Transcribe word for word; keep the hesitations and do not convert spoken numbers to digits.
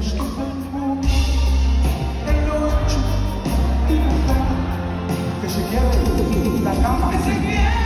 es que tengo en lo hecho y verdad que se quede la cama. Que se quede.